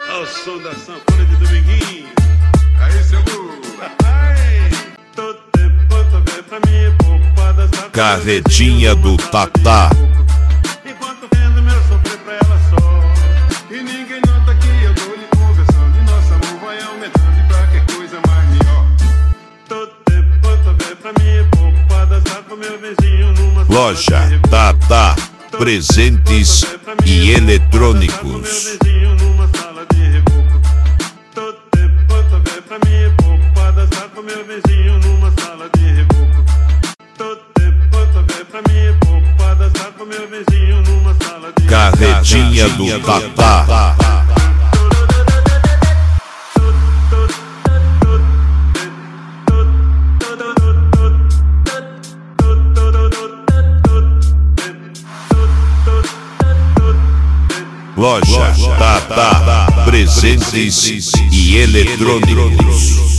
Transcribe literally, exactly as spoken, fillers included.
Ao som da sanfona de Dominguinho. Aí, seu burro. Todo tempo quanto vê pra mim é poupada. Carretinha do Tatá. Enquanto vendo meu sofrer pra ela só. E ninguém nota que eu tô lhe conversando. E nosso amor vai aumentando e pra que coisa mais melhor. Todo tempo quanto vê pra mim é poupada. Tá com meu vizinho numa Loja Tatá, presentes e eletrônicos. Todo tempo quanto vê pra mim é poupada. Tá com meu vizinho numa sala de reboco. Todo tempo quanto vê pra mim é poupada. Tá com meu vizinho numa sala de reboco. Carretinha do Tatá. Loja Tatá, presentes e eletrônicos.